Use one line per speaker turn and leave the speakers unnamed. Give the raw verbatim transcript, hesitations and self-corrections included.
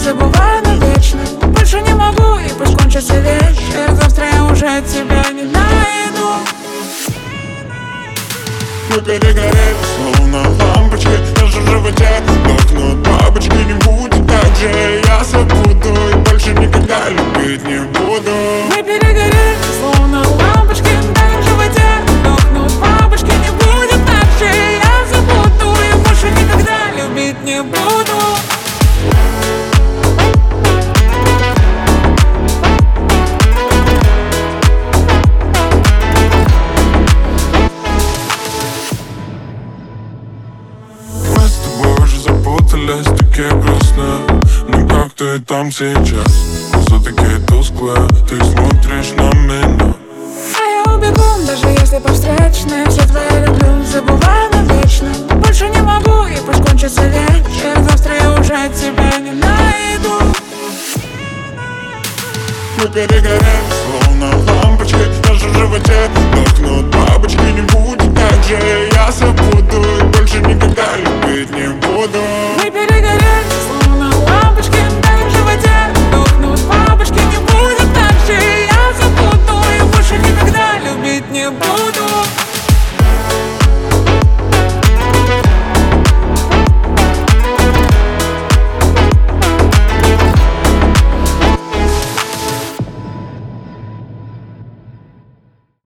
забываю навечно. Больше не могу, и пусть кончится вечер. Завтра я уже тебя не найду.
Мы перегорели, словно лампочки в нашем животе. Дохнут бабочки, не будет так же. Я забуду и больше никогда любить не буду.
Мы перегорели, словно лампочки в нашем животе. Дохнут бабочки, не будет так же. Я забуду и больше никогда любить не буду.
Такие грустные, но как ты там сейчас? Глаза такие тусклые, ты смотришь на меня.
А я убегу, даже если по встречной. Все твои люблю, забываю навечно. Больше не могу, и пусть кончится вечер. Завтра я уже тебя не найду.
Мы перегорели, словно лампочки в нашем животе. Дохнут бабочки, не будет так же. Я забуду и больше никогда любить